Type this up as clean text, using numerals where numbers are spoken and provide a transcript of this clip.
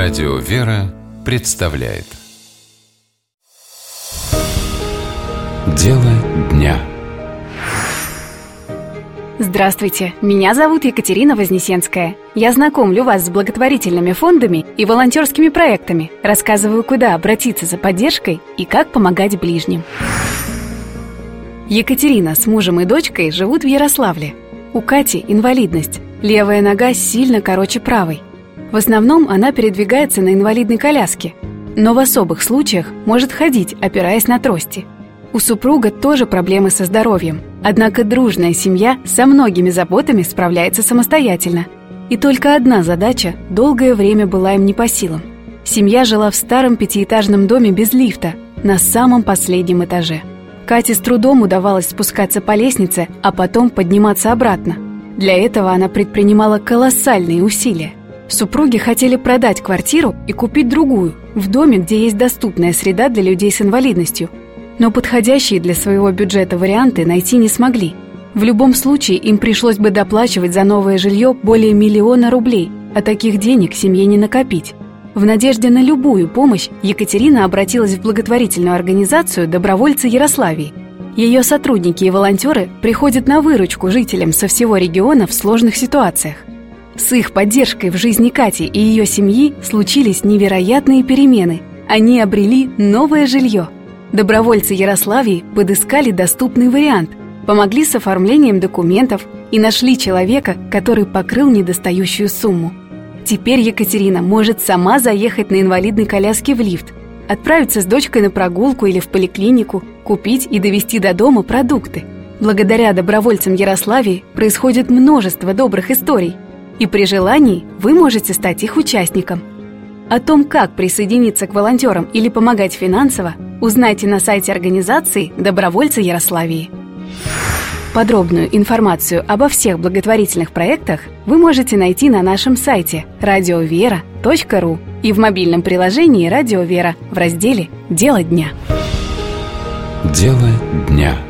Радио «Вера» представляет Дело дня. Здравствуйте, меня зовут Екатерина Вознесенская. Я знакомлю вас с благотворительными фондами и волонтерскими проектами, рассказываю, куда обратиться за поддержкой и как помогать ближним. Екатерина с мужем и дочкой живут в Ярославле. У Кати инвалидность. Левая нога сильно короче правой. В основном она передвигается на инвалидной коляске, но в особых случаях может ходить, опираясь на трости. У супруга тоже проблемы со здоровьем, однако дружная семья со многими заботами справляется самостоятельно. И только одна задача долгое время была им не по силам. Семья жила в старом пятиэтажном доме без лифта, на самом последнем этаже. Кате с трудом удавалось спускаться по лестнице, а потом подниматься обратно. Для этого она предпринимала колоссальные усилия. Супруги хотели продать квартиру и купить другую, в доме, где есть доступная среда для людей с инвалидностью. Но подходящие для своего бюджета варианты найти не смогли. В любом случае им пришлось бы доплачивать за новое жилье более 1 миллиона рублей, а таких денег семье не накопить. В надежде на любую помощь Екатерина обратилась в благотворительную организацию «Добровольцы Ярославии». Ее сотрудники и волонтеры приходят на выручку жителям со всего региона в сложных ситуациях. С их поддержкой в жизни Кати и ее семьи случились невероятные перемены. Они обрели новое жилье. Добровольцы Ярославии подыскали доступный вариант, помогли с оформлением документов и нашли человека, который покрыл недостающую сумму. Теперь Екатерина может сама заехать на инвалидной коляске в лифт, отправиться с дочкой на прогулку или в поликлинику, купить и довести до дома продукты. Благодаря добровольцам Ярославии происходит множество добрых историй, и при желании вы можете стать их участником. О том, как присоединиться к волонтерам или помогать финансово, узнайте на сайте организации «Добровольцы Ярославии». Подробную информацию обо всех благотворительных проектах вы можете найти на нашем сайте radiovera.ru и в мобильном приложении «Радио Вера» в разделе «Дело дня». Дело дня.